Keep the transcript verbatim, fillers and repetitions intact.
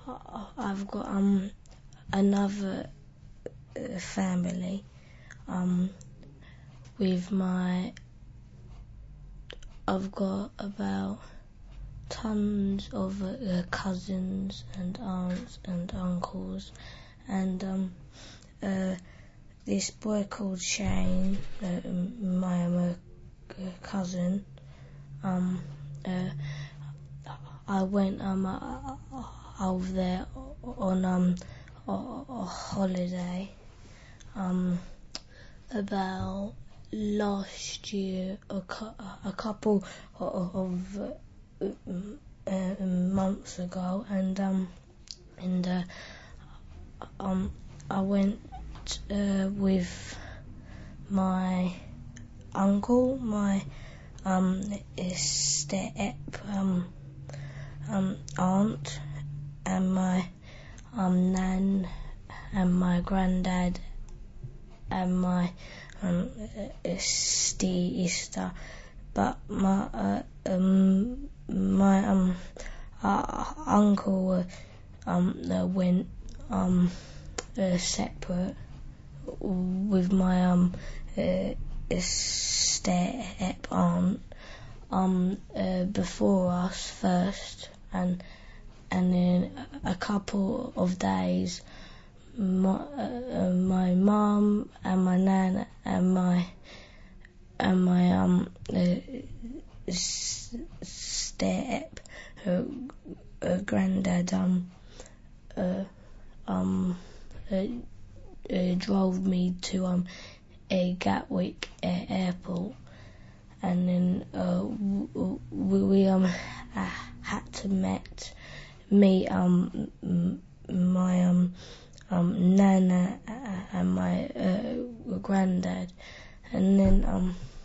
I've got um another uh, family um with my. I've got about tons of uh, cousins and aunts and uncles, and um uh this boy called Shane, uh, my um, uh, cousin. Um, uh, I went um uh, over there on um a, a holiday um about last year, a, cu- a couple of, of uh, uh, months ago, and um and uh, um I went uh, with my uncle, my um step um um aunt, and my um nan, and my granddad, and my um sister. But my uh, um my um uh, uncle uh, um uh, went um uh, separate with my um uh, step aunt um uh, before us first, and and in a couple of days my uh, my mum and my nan and my and my um uh, step uh, uh, granddad um uh, um uh, uh, drove me to um a Gatwick uh, airport, and then uh, w- we, we um uh, had to meet me um m- my um um nana and my uh, granddad, and then um